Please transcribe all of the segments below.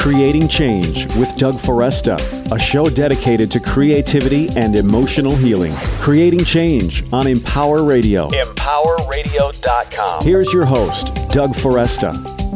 Creating Change with Doug Foresta, a show dedicated to creativity and emotional healing. Creating Change on Empower Radio. EmpowerRadio.com. Here's your host, Doug Foresta.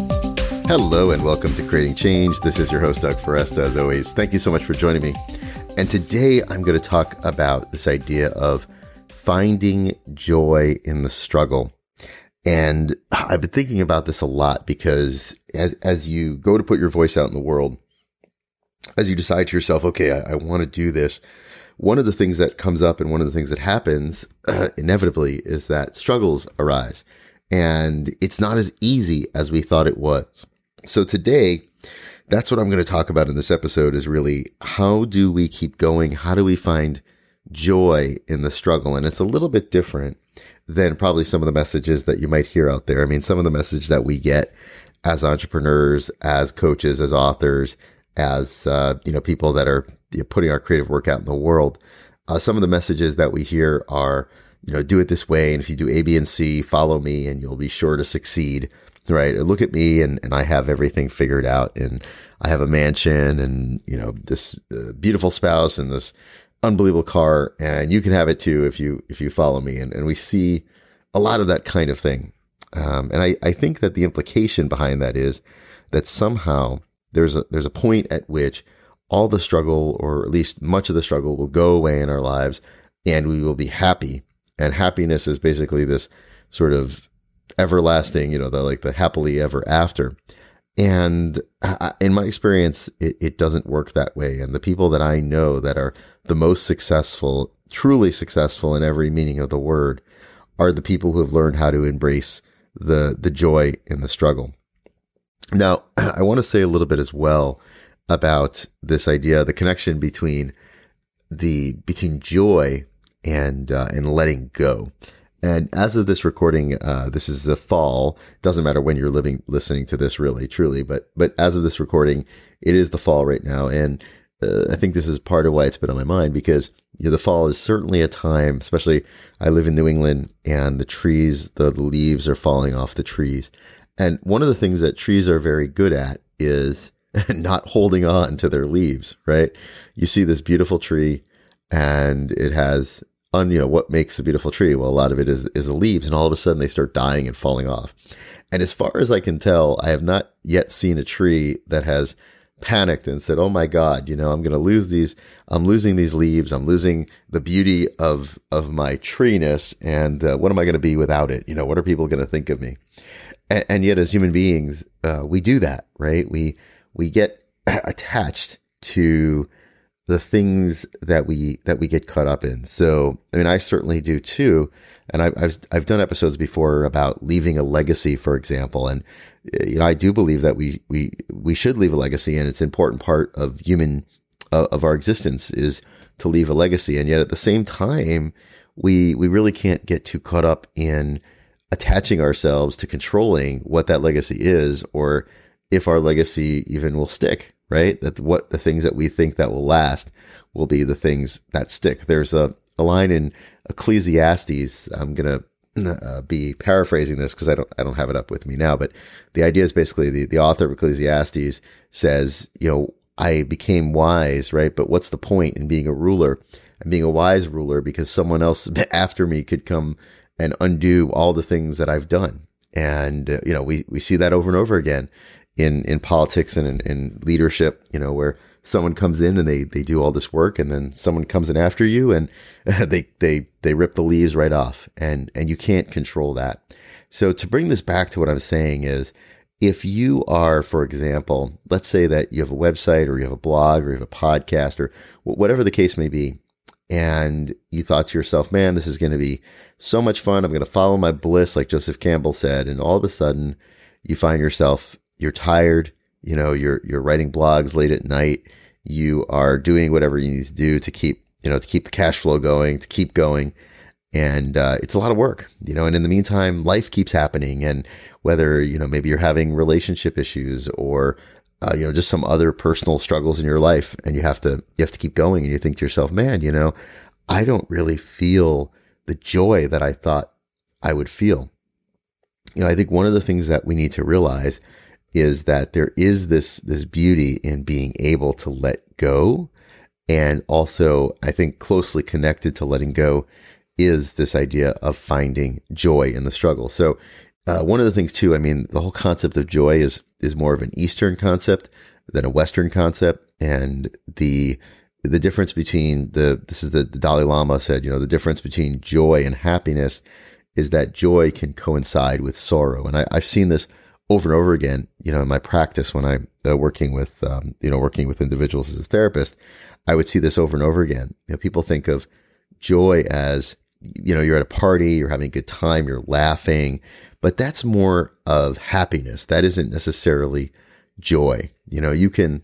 Hello and welcome to Creating Change. This is your host, Doug Foresta, as always. Thank you so much for joining me. And today I'm going to talk about this idea of finding joy in the struggle. And I've been thinking about this a lot because as you go to put your voice out in the world, as you decide to yourself, okay, I want to do this, one of the things that comes up and one of the things that happens inevitably is that struggles arise. And it's not as easy as we thought it was. So today, that's what I'm going to talk about in this episode is really how do we keep going? How do we find joy in the struggle? And it's a little bit different than probably some of the messages that you might hear out there. I mean, some of the message that we get as entrepreneurs, as coaches, as authors, as people that are putting our creative work out in the world. Some of the messages that we hear are, do it this way, and if you do A, B, and C, follow me, and you'll be sure to succeed. Right? Or look at me, and I have everything figured out, and I have a mansion, and this beautiful spouse, and this unbelievable car, and you can have it too if you follow me. And we see a lot of that kind of thing. And I think that the implication behind that is that somehow there's a point at which all the struggle, or at least much of the struggle, will go away in our lives, and we will be happy. And happiness is basically this sort of everlasting, the happily ever after. And in my experience, it doesn't work that way. And the people that I know that are the most successful, truly successful in every meaning of the word, are the people who have learned how to embrace the joy in the struggle. Now, I want to say a little bit as well about this idea, the connection between joy and letting go. And as of this recording, this is the fall. Doesn't matter when you're listening to this, really, truly. But as of this recording, it is the fall right now, and I think this is part of why it's been on my mind because the fall is certainly a time. Especially, I live in New England, and the trees, the leaves are falling off the trees. And one of the things that trees are very good at is not holding on to their leaves. Right? You see this beautiful tree, and it has. What makes a beautiful tree? Well, a lot of it is the leaves, and all of a sudden they start dying and falling off. And as far as I can tell, I have not yet seen a tree that has panicked and said, "Oh my God, I'm going to lose these. I'm losing these leaves. I'm losing the beauty of my treeness. And what am I going to be without it? What are people going to think of me?" And yet, as human beings, we do that, right? We get attached to the things that we get caught up in. So, I mean, I certainly do too. And I've done episodes before about leaving a legacy, for example. And, I do believe that we should leave a legacy, and it's an important part of of our existence is to leave a legacy. And yet at the same time, we really can't get too caught up in attaching ourselves to controlling what that legacy is, or if our legacy even will stick. Right? That what the things that we think that will last will be the things that stick. There's a line in Ecclesiastes. I'm going to be paraphrasing this because I don't have it up with me now, but the idea is basically the author of Ecclesiastes says, I became wise, right? But what's the point in being a ruler and being a wise ruler, because someone else after me could come and undo all the things that I've done. And, we see that over and over again. In politics and in leadership, where someone comes in and they do all this work, and then someone comes in after you and they rip the leaves right off, and you can't control that. So to bring this back to what I'm saying is, if you are, for example, let's say that you have a website, or you have a blog, or you have a podcast, or whatever the case may be, and you thought to yourself, man, this is going to be so much fun. I'm going to follow my bliss, like Joseph Campbell said. And all of a sudden you find yourself, you're tired, you're writing blogs late at night. You are doing whatever you need to do to keep the cash flow going, to keep going. And, it's a lot of work, and in the meantime, life keeps happening. And whether, maybe you're having relationship issues, or, just some other personal struggles in your life, and you have to keep going, and you think to yourself, man, I don't really feel the joy that I thought I would feel. I think one of the things that we need to realize is that there is this beauty in being able to let go. And also, I think closely connected to letting go is this idea of finding joy in the struggle. So one of the things too, I mean, the whole concept of joy is more of an Eastern concept than a Western concept. And the difference between the Dalai Lama said, the difference between joy and happiness is that joy can coincide with sorrow. And I've seen this over and over again, in my practice when I'm working with individuals as a therapist. I would see this over and over again. People think of joy as, you're at a party, you're having a good time, you're laughing, but that's more of happiness. That isn't necessarily joy. You can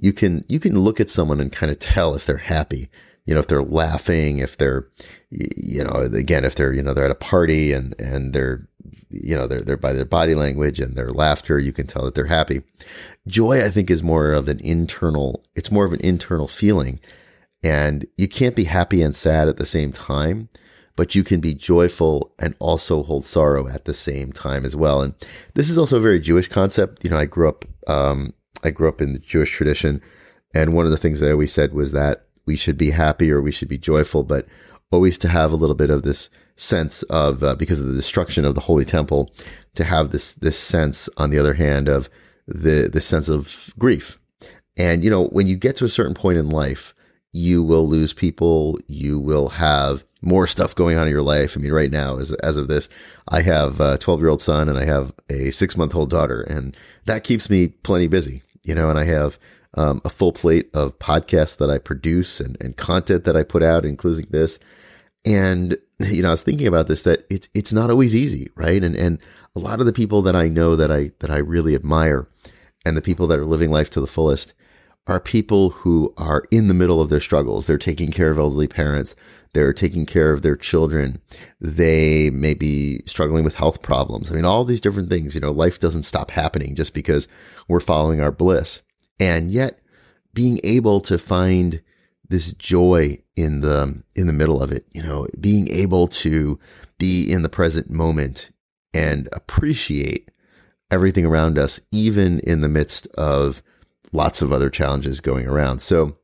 look at someone and kind of tell if they're happy, if they're laughing, if they're, again, if they're, they're at a party and they're, they're by their body language and their laughter, you can tell that they're happy. Joy, I think, is more of an internal feeling. And you can't be happy and sad at the same time, but you can be joyful and also hold sorrow at the same time as well. And this is also a very Jewish concept. I grew up in the Jewish tradition. And one of the things I always said was that we should be happy or we should be joyful, but always to have a little bit of this sense of, because of the destruction of the Holy Temple, to have this sense, on the other hand, of the sense of grief. And, when you get to a certain point in life, you will lose people, you will have more stuff going on in your life. I mean, right now, as of this, I have a 12-year-old son and I have a 6-month-old daughter, and that keeps me plenty busy, and I have a full plate of podcasts that I produce and content that I put out, including this. And, I was thinking about this, that it's not always easy, right? And a lot of the people that I know that I really admire, and the people that are living life to the fullest, are people who are in the middle of their struggles. They're taking care of elderly parents. They're taking care of their children. They may be struggling with health problems. I mean, all these different things, life doesn't stop happening just because we're following our bliss. And yet being able to find this joy in the middle of it, being able to be in the present moment and appreciate everything around us, even in the midst of lots of other challenges going around. So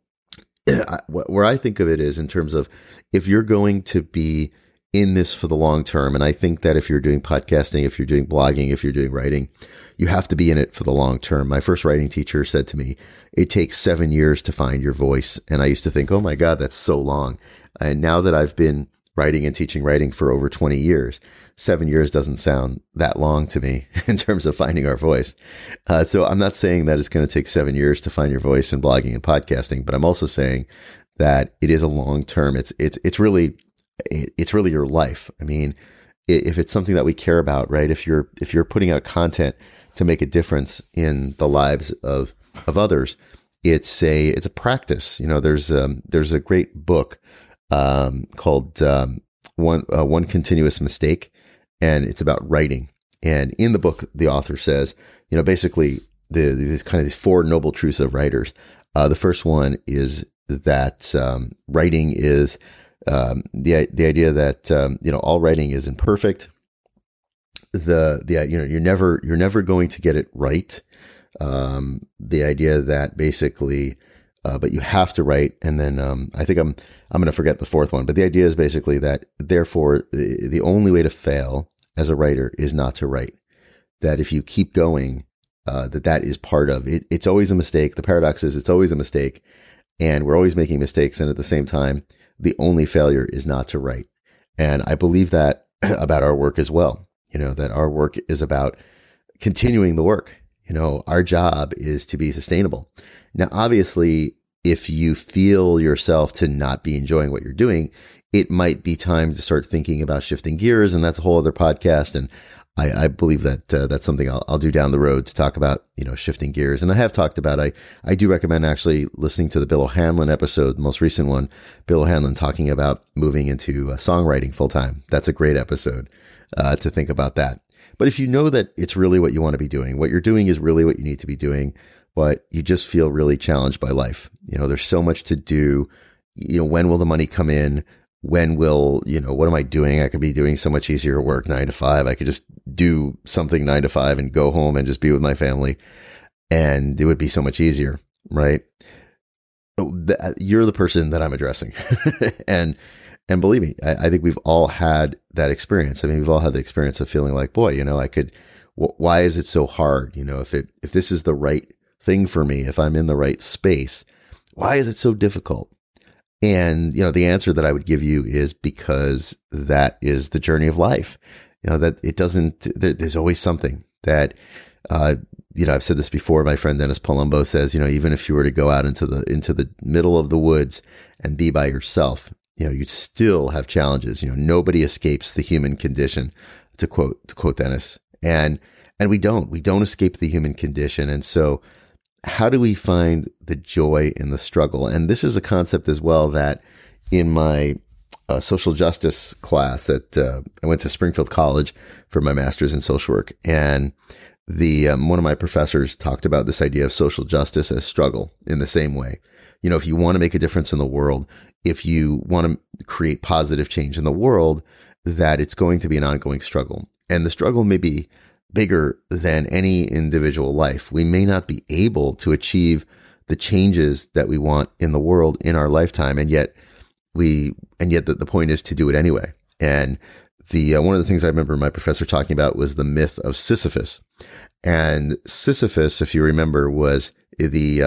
where I think of it is in terms of, if you're going to be in this for the long term, and I think that if you're doing podcasting, if you're doing blogging, if you're doing writing, you have to be in it for the long term. My first writing teacher said to me, it takes 7 years to find your voice. And I used to think, oh my God, that's so long. And now that I've been writing and teaching writing for over 20 years, 7 years doesn't sound that long to me in terms of finding our voice. So I'm not saying that it's going to take 7 years to find your voice in blogging and podcasting, but I'm also saying that it is a long term. It's really your life. I mean, if it's something that we care about, right? If you're putting out content to make a difference in the lives of others, it's a practice. There's a great book called One Continuous Mistake, and it's about writing. And in the book, the author says, basically these 4 noble truths of writers. The first one is that writing is the idea that all writing is imperfect. You're never going to get it right. The idea that basically, but you have to write. And then I think I'm going to forget the 4th one. But the idea is basically that, therefore, the only way to fail as a writer is not to write. That if you keep going, that is part of it. It's always a mistake. The paradox is it's always a mistake, and we're always making mistakes. And at the same time, the only failure is not to write. And I believe that about our work as well. That our work is about continuing the work. Our job is to be sustainable. Now, obviously, if you feel yourself to not be enjoying what you're doing, it might be time to start thinking about shifting gears. And that's a whole other podcast. And I believe that that's something I'll do down the road, to talk about, shifting gears. And I have talked about, I do recommend actually listening to the Bill O'Hanlon episode, the most recent one, Bill O'Hanlon talking about moving into songwriting full time. That's a great episode to think about that. But if you know that it's really what you want to be doing, what you're doing is really what you need to be doing, but you just feel really challenged by life. There's so much to do. When will the money come in? when will, what am I doing? I could be doing so much easier work 9 to 5. I could just do something 9 to 5 and go home and just be with my family. And it would be so much easier, right? You're the person that I'm addressing. And believe me, I think we've all had that experience. I mean, we've all had the experience of feeling like, boy, why is it so hard? If this is the right thing for me, if I'm in the right space, why is it so difficult? And, the answer that I would give you is because that is the journey of life. That it doesn't, there's always something that, I've said this before. My friend Dennis Palumbo says, even if you were to go out into the middle of the woods and be by yourself, you'd still have challenges. Nobody escapes the human condition, to quote Dennis. And we don't escape the human condition. And so how do we find the joy in the struggle? And this is a concept as well that in my social justice class I went to Springfield College for my master's in social work. And one of my professors talked about this idea of social justice as struggle in the same way. If you want to make a difference in the world, if you want to create positive change in the world, that it's going to be an ongoing struggle. And the struggle may be bigger than any individual life. We may not be able to achieve the changes that we want in the world in our lifetime. And yet the point is to do it anyway. And one of the things I remember my professor talking about was the myth of Sisyphus. And Sisyphus, if you remember, was he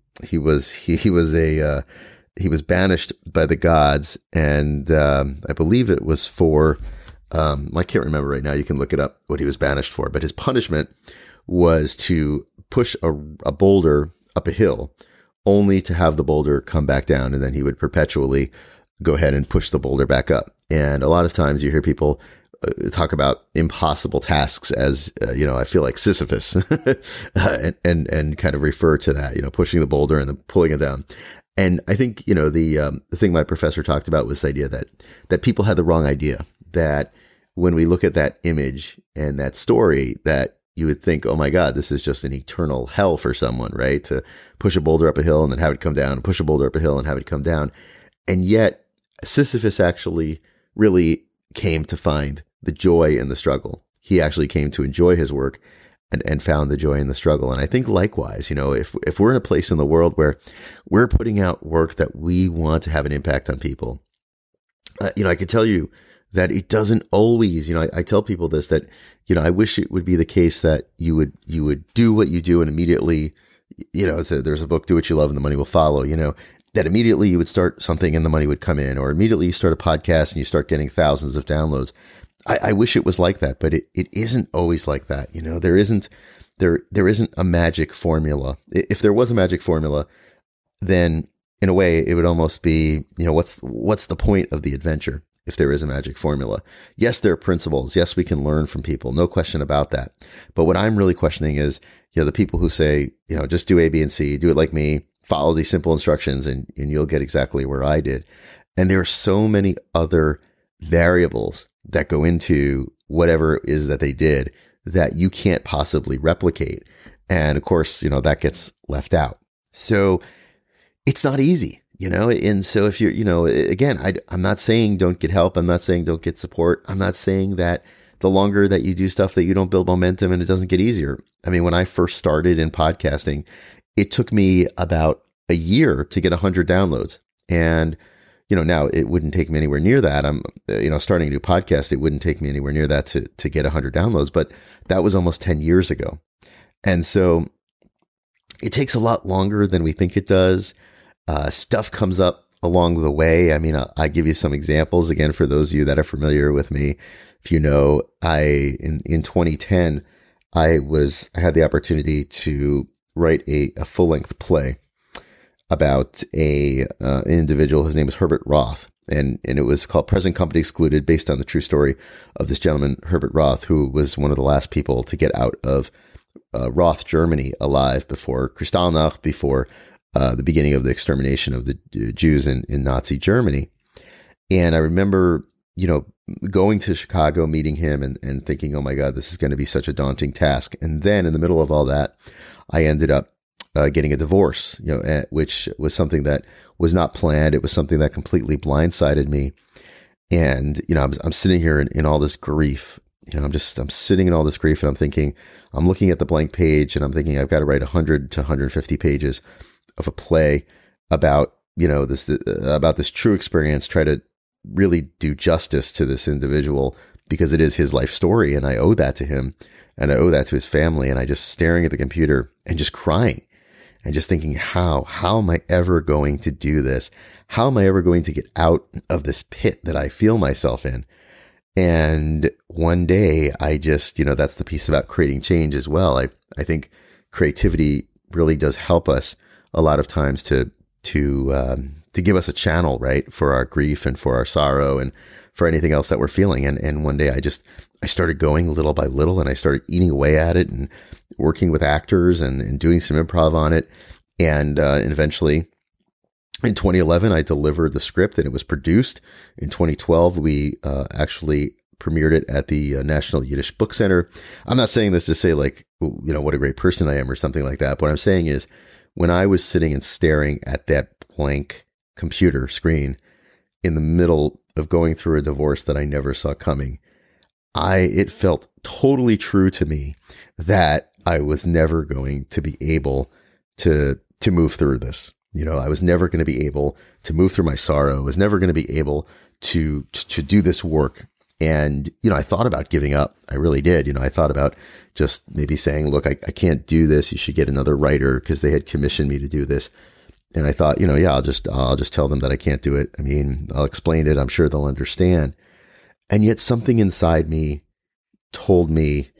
was banished by the gods. And, I believe it was for, I can't remember right now. You can look it up what he was banished for, but his punishment was to push a boulder up a hill only to have the boulder come back down. And then he would perpetually go ahead and push the boulder back up. And a lot of times you hear people talk about impossible tasks as, I feel like Sisyphus and kind of refer to that, pushing the boulder and then pulling it down. And I think, the thing my professor talked about was the idea that people had the wrong idea, that when we look at that image and that story, that you would think, oh my God, this is just an eternal hell for someone, right? To push a boulder up a hill and then have it come down, push a boulder up a hill and have it come down. And yet Sisyphus actually really came to find the joy in the struggle. He actually came to enjoy his work and found the joy in the struggle. And I think likewise, if we're in a place in the world where we're putting out work that we want to have an impact on people, I could tell you that it doesn't always, I tell people this, that, I wish it would be the case that you would do what you do and immediately, there's a book, Do What You Love and the Money Will Follow, that immediately you would start something and the money would come in, or immediately you start a podcast and you start getting thousands of downloads. I wish it was like that, but it isn't always like that. There isn't a magic formula. If there was a magic formula, then in a way it would almost be, what's the point of the adventure if there is a magic formula? Yes, there are principles. Yes, we can learn from people. No question about that. But what I'm really questioning is, the people who say, just do A, B, and C, do it like me, follow these simple instructions and you'll get exactly where I did. And there are so many other variables that go into whatever it is that they did that you can't possibly replicate. And of course, that gets left out. So it's not easy, and so if you're, again, I'm not saying don't get help. I'm not saying don't get support. I'm not saying that the longer that you do stuff that you don't build momentum and it doesn't get easier. I mean, when I first started in podcasting, it took me about a year to get 100 downloads. And now it wouldn't take me anywhere near that. I'm, starting a new podcast, it wouldn't take me anywhere near that to get 100 downloads, but that was almost 10 years ago. And so it takes a lot longer than we think it does. Stuff comes up along the way. I mean, I give you some examples again, for those of you that are familiar with me. If in 2010, I had the opportunity to write a full-length play about an individual. His name is Herbert Roth, and it was called Present Company Excluded, based on the true story of this gentleman, Herbert Roth, who was one of the last people to get out of Roth Germany alive before Kristallnacht, before the beginning of the extermination of the Jews in Nazi Germany. And I remember, going to Chicago, meeting him and thinking, oh my God, this is going to be such a daunting task. And then in the middle of all that, I ended up getting a divorce, which was something that was not planned. It was something that completely blindsided me. And, I'm sitting here in all this grief. I'm sitting in all this grief, and I'm thinking, I'm looking at the blank page, and I'm thinking I've got to write 100 to 150 pages of a play about, about this true experience, try to really do justice to this individual, because it is his life story, and I owe that to him, and I owe that to his family. And I just staring at the computer and just crying and just thinking, how am I ever going to do this? How am I ever going to get out of this pit that I feel myself in? And one day I just, that's the piece about creating change as well. I think creativity really does help us a lot of times to give us a channel, right, for our grief and for our sorrow and for anything else that we're feeling. And one day I started going little by little, and I started eating away at it and working with actors and doing some improv on it. And eventually in 2011, I delivered the script, and it was produced. In 2012, we actually premiered it at the National Yiddish Book Center. I'm not saying this to say what a great person I am or something like that. What I'm saying is, when I was sitting and staring at that blank computer screen in the middle of going through a divorce that I never saw coming, it felt totally true to me that I was never going to be able to move through this. I was never going to be able to move through my sorrow. I was never going to be able to do this work. And, I thought about giving up. I really did. I thought about just maybe saying, look, I can't do this. You should get another writer, because they had commissioned me to do this. And I thought, I'll just tell them that I can't do it. I mean, I'll explain it. I'm sure they'll understand. And yet something inside me told me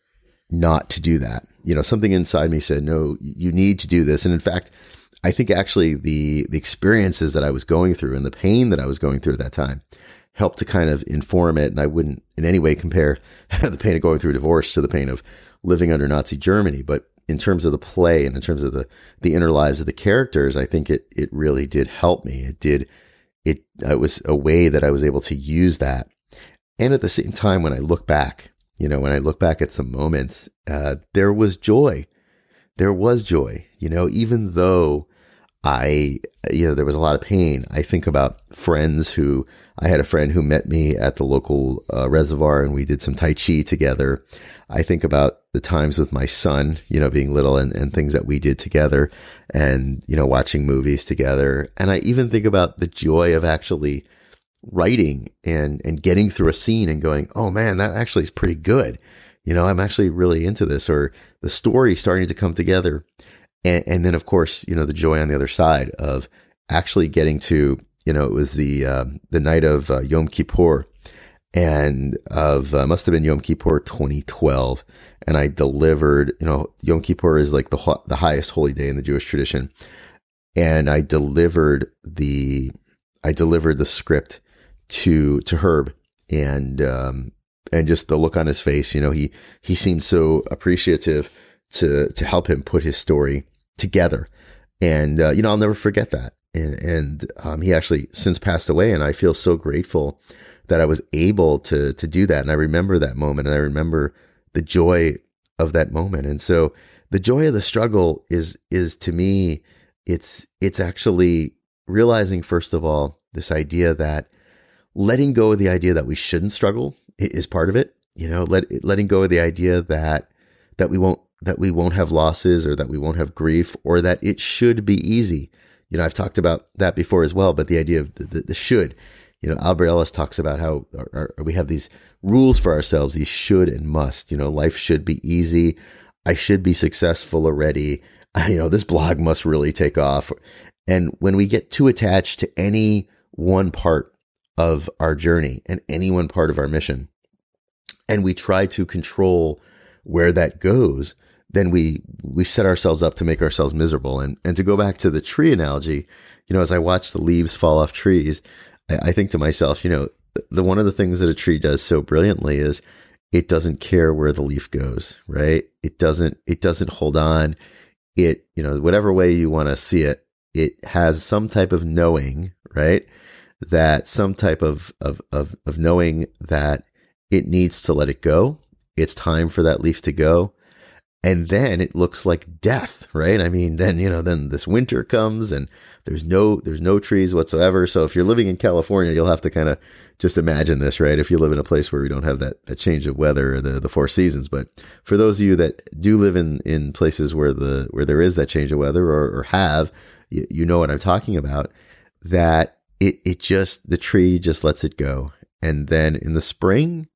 not to do that. Something inside me said, no, you need to do this. And in fact, I think actually the experiences that I was going through and the pain that I was going through at that time helped to kind of inform it. And I wouldn't in any way compare the pain of going through a divorce to the pain of living under Nazi Germany. But in terms of the play and in terms of the inner lives of the characters, I think it really did help me. It was a way that I was able to use that. And at the same time, when I look back, at some moments, there was joy. There was joy, even though there was a lot of pain. I think about I had a friend who met me at the local reservoir, and we did some Tai Chi together. I think about the times with my son, being little, and things that we did together, and, watching movies together. And I even think about the joy of actually writing and getting through a scene and going, oh man, that actually is pretty good. I'm actually really into this, or the story starting to come together. And then of course, the joy on the other side of actually getting to, it was the night of Yom Kippur, and must have been Yom Kippur 2012. And I delivered, Yom Kippur is like the highest holy day in the Jewish tradition. And I delivered the script to Herb, and just the look on his face, he seemed so appreciative to help him put his story together. And, I'll never forget that. And he actually since passed away, and I feel so grateful that I was able to do that. And I remember that moment, and I remember the joy of that moment. And so the joy of the struggle is to me, it's actually realizing, first of all, this idea that letting go of the idea that we shouldn't struggle is part of it. Letting go of the idea that we won't have losses, or that we won't have grief, or that it should be easy. I've talked about that before as well, but the idea of the should, Albert Ellis talks about how we have these rules for ourselves, these should and must, life should be easy. I should be successful already. This blog must really take off. And when we get too attached to any one part of our journey and any one part of our mission, and we try to control where that goes, then we set ourselves up to make ourselves miserable. And to go back to the tree analogy, as I watch the leaves fall off trees, I think to myself, one of the things that a tree does so brilliantly is it doesn't care where the leaf goes, right? It doesn't hold on. Whatever way you want to see it, it has some type of knowing, right? That some type of knowing that it needs to let it go. It's time for that leaf to go. And then it looks like death, right? I mean, then, then this winter comes and there's no trees whatsoever. So if you're living in California, you'll have to kind of just imagine this, right? If you live in a place where we don't have that change of weather, or the four seasons. But for those of you that do live in places where there is that change of weather, or have, you know what I'm talking about, that the tree just lets it go. And then in the spring,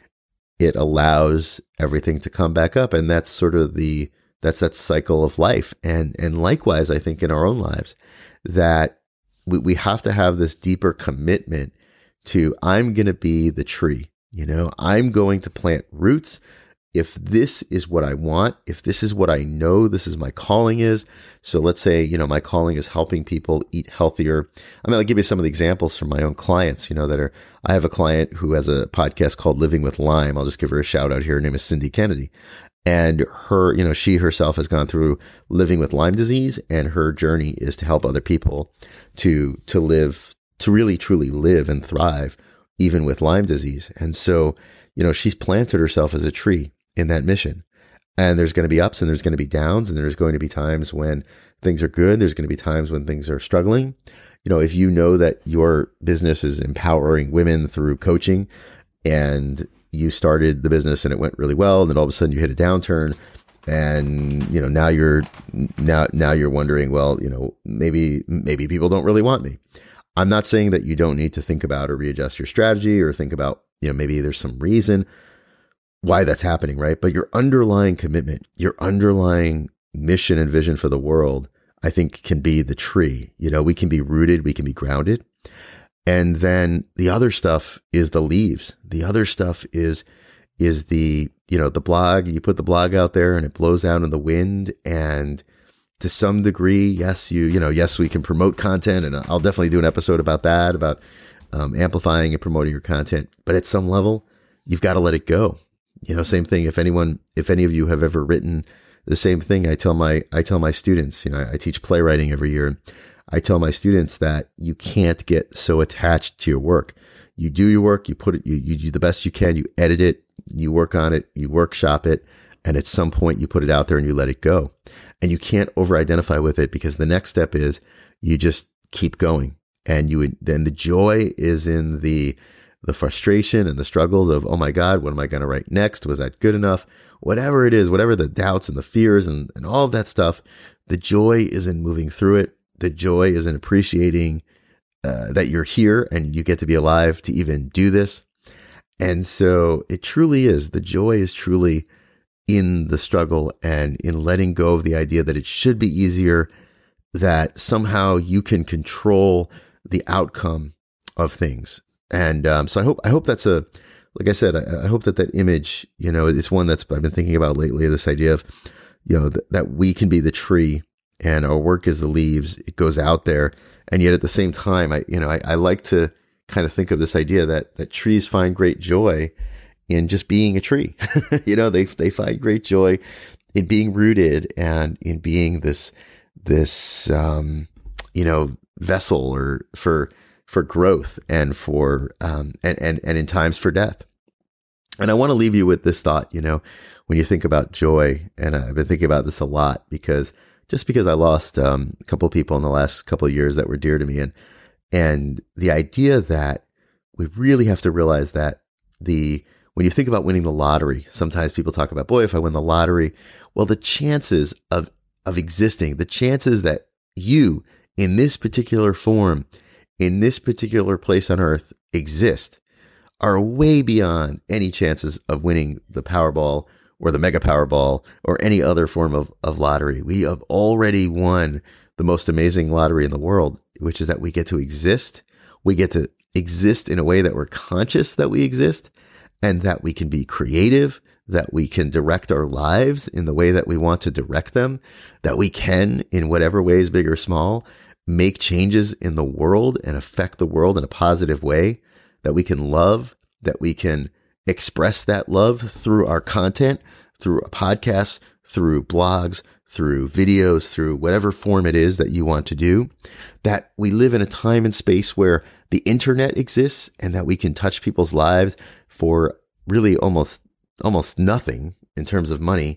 it allows everything to come back up. And that's sort of that's that cycle of life. And likewise, I think in our own lives, that we have to have this deeper commitment to, I'm going to be the tree, I'm going to plant roots. If this is what I want, if this is what I know, this is my calling is. So let's say, my calling is helping people eat healthier. I'll give you some of the examples from my own clients, I have a client who has a podcast called Living with Lyme. I'll just give her a shout out here. Her name is Cindy Kennedy. And her, she herself has gone through living with Lyme disease, and her journey is to help other people to live, to really truly live and thrive even with Lyme disease. And so, she's planted herself as a tree in that mission. And there's going to be ups and there's going to be downs, and there's going to be times when things are good. There's going to be times when things are struggling. If you know that your business is empowering women through coaching, and you started the business and it went really well, and then all of a sudden you hit a downturn, and now you're wondering, well, maybe people don't really want me. I'm not saying that you don't need to think about or readjust your strategy, or think about, maybe there's some reason why that's happening, right? But your underlying commitment, your underlying mission and vision for the world, I think, can be the tree. We can be rooted, we can be grounded. And then the other stuff is the leaves. The other stuff is the, the blog. You put the blog out there and it blows out in the wind. And to some degree, yes, yes, we can promote content. And I'll definitely do an episode about that, about amplifying and promoting your content. But at some level, you've got to let it go. Same thing. If any of you have ever written, the same thing I tell my students, I teach playwriting every year. I tell my students that you can't get so attached to your work. You do your work, you do the best you can, you edit it, you work on it, you workshop it, and at some point you put it out there and you let it go. And you can't over-identify with it, because the next step is you just keep going. And then the joy is in the frustration and the struggles of, oh my God, what am I going to write next? Was that good enough? Whatever it is, whatever the doubts and the fears and all of that stuff, the joy is in moving through it. The joy is in appreciating that you're here and you get to be alive to even do this. And so it truly is. The joy is truly in the struggle and in letting go of the idea that it should be easier, that somehow you can control the outcome of things. And so I hope that's like I said, I hope that image, it's one I've been thinking about lately, this idea of, that we can be the tree and our work is the leaves. It goes out there. And yet at the same time, I like to kind of think of this idea that trees find great joy in just being a tree. They find great joy in being rooted and in being this vessel or for growth and for and in times for death. And I want to leave you with this thought, when you think about joy, and I've been thinking about this a lot because I lost a couple of people in the last couple of years that were dear to me, and the idea that we really have to realize that when you think about winning the lottery, sometimes people talk about, boy, if I win the lottery, well, the chances of existing, the chances that you in this particular form, in this particular place on earth exist are way beyond any chances of winning the Powerball or the Mega Powerball or any other form of lottery. We have already won the most amazing lottery in the world, which is that we get to exist. We get to exist in a way that we're conscious that we exist, and that we can be creative, that we can direct our lives in the way that we want to direct them, that we can, in whatever ways, big or small, make changes in the world and affect the world in a positive way, that we can love, that we can express that love through our content, through a podcast, through blogs, through videos, through whatever form it is that you want to do, that we live in a time and space where the internet exists and that we can touch people's lives for really almost nothing in terms of money,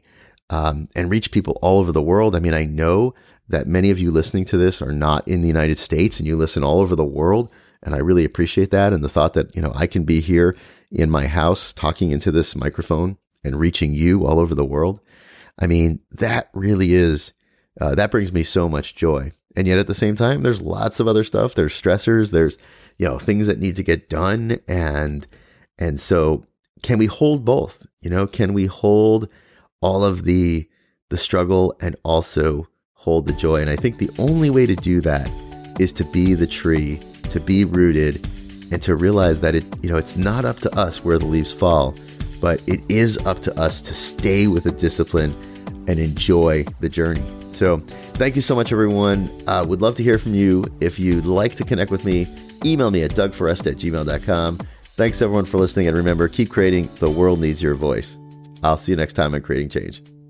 and reach people all over the world. I mean, I know that many of you listening to this are not in the United States and you listen all over the world. And I really appreciate that. And the thought that, I can be here in my house talking into this microphone and reaching you all over the world. I mean, that really is, that brings me so much joy. And yet at the same time, there's lots of other stuff. There's stressors. There's, things that need to get done. And so can we hold both? Can we hold all of the struggle and also hold the joy? And I think the only way to do that is to be the tree, to be rooted, and to realize that it's not up to us where the leaves fall, but it is up to us to stay with the discipline and enjoy the journey. So thank you so much, everyone. Would love to hear from you. If you'd like to connect with me, email me at dougforesta@gmail.com. Thanks everyone for listening. And remember, keep creating. The world needs your voice. I'll see you next time on Creating Change.